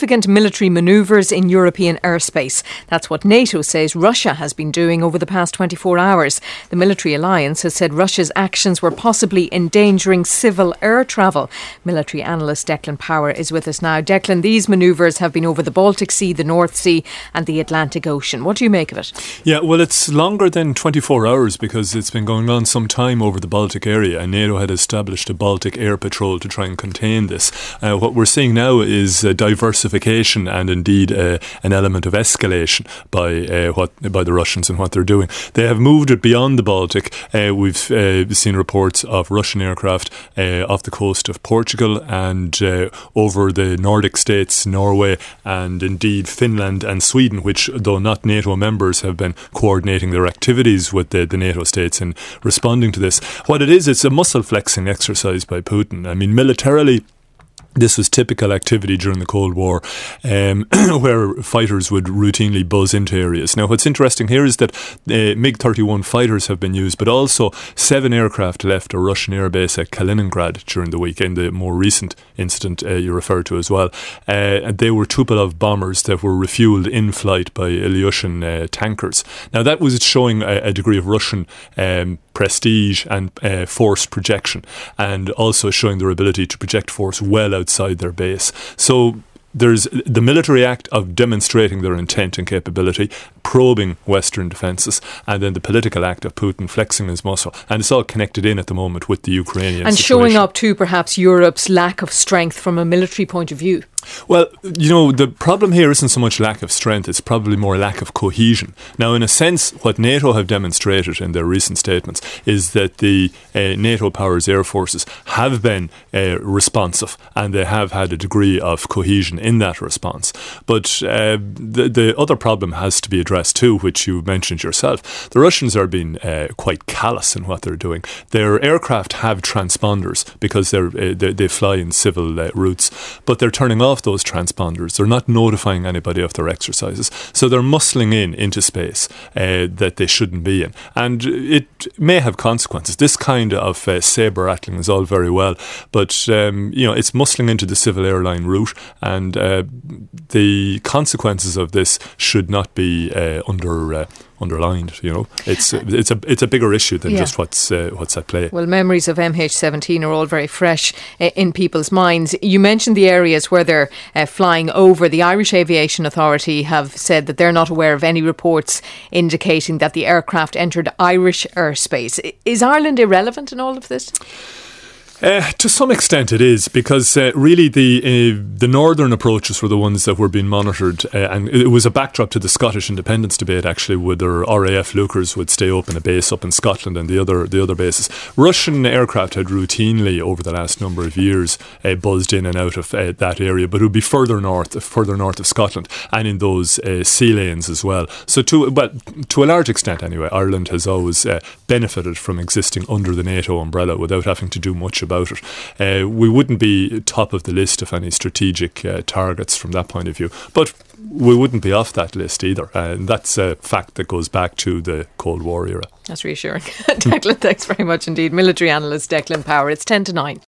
significant military manoeuvres in European airspace. That's what NATO says Russia has been doing over the past 24 hours. The military alliance has said Russia's actions were possibly endangering civil air travel. Military analyst Declan Power is with us now. Declan, these manoeuvres have been over the Baltic Sea, the North Sea and the Atlantic Ocean. What do you make of it? Yeah, well, it's longer than 24 hours because it's been going on some time over the Baltic area, and NATO had established a Baltic air patrol to try and contain this. What we're seeing now is diversification and indeed an element of escalation by the Russians and what they're doing. They have moved it beyond the Baltic. We've seen reports of Russian aircraft off the coast of Portugal and over the Nordic states, Norway and indeed Finland and Sweden, which, though not NATO members, have been coordinating their activities with the NATO states in responding to this. What it is, it's a muscle flexing exercise by Putin. I mean, militarily, this was typical activity during the Cold War, where fighters would routinely buzz into areas. Now, what's interesting here is that MiG-31 fighters have been used, but also 7 aircraft left a Russian airbase at Kaliningrad during the weekend, the more recent incident you referred to as well. And they were Tupolev bombers that were refuelled in flight by Ilyushin tankers. Now, that was showing a degree of Russian prestige and force projection, and also showing their ability to project force well outside their base. So there's the military act of demonstrating their intent and capability, probing Western defences, and then the political act of Putin flexing his muscle. And it's all connected in at the moment with the Ukrainian and situation. Showing up to perhaps Europe's lack of strength from a military point of view. Well, you know, the problem here isn't so much lack of strength, it's probably more lack of cohesion. Now, in a sense, what NATO have demonstrated in their recent statements is that the NATO powers' air forces have been responsive, and they have had a degree of cohesion in that response. But the other problem has to be addressed too, which you mentioned yourself. The Russians are being quite callous in what they're doing. Their aircraft have transponders because they fly in civil routes, but they're turning off those transponders. They're not notifying anybody of their exercises. So they're muscling into space that they shouldn't be in. And it may have consequences. This kind of sabre rattling is all very well, but it's muscling into the civil airline route, and the consequences of this should not be underlined. You know, it's a bigger issue than just what's at play. Well, memories of MH17 are all very fresh in people's minds. You mentioned the areas where they're flying over. The Irish Aviation Authority have said that they're not aware of any reports indicating that the aircraft entered Irish airspace. Is Ireland irrelevant in all of this? To some extent it is, because really the northern approaches were the ones that were being monitored, and it was a backdrop to the Scottish independence debate, actually, whether RAF Lookers would stay up in a base up in Scotland and the other bases. Russian aircraft had routinely over the last number of years buzzed in and out of that area, but it would be further north of Scotland and in those sea lanes as well. So to a large extent anyway, Ireland has always benefited from existing under the NATO umbrella without having to do much about it. We wouldn't be top of the list of any strategic targets from that point of view, but we wouldn't be off that list either, and that's a fact that goes back to the Cold War era. That's reassuring. Declan, thanks very much indeed. Military analyst Declan Power. It's 10 to 9.